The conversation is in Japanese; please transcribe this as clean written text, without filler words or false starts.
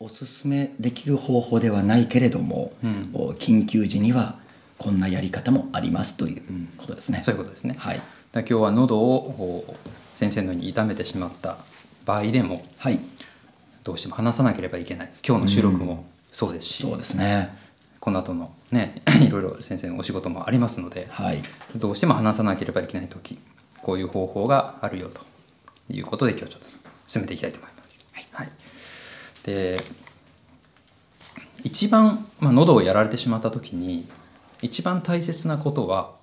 おすすめできる方法ではないけれども、緊急時にはこんなやり方もありますということですね。 そういうことですね。 はい。 今日は喉を先生のように痛めてしまった場合でも、 はい、 どうしても話さなければいけない。今日の収録もそうですし、 そうですね。 この後のねいろいろ先生のお仕事もありますので、 はい、 どうしても話さなければいけない時、こういう方法があるよということで今日ちょっと進めていきたいと思います。はい、で一番、喉をやられてしまった時に一番大切なことは